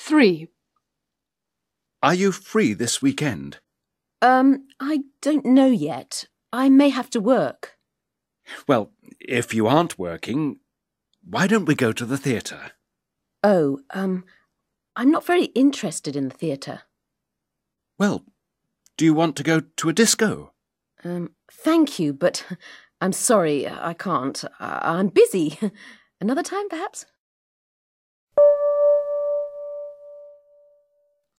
3. Are you free this weekend? I don't know yet. I may have to work. Well, if you aren't working, why don't we go to the theatre? Oh, I'm not very interested in the theatre. Well, do you want to go to a disco? Thank you, but I'm sorry, I can't. I'm busy. Another time, perhaps?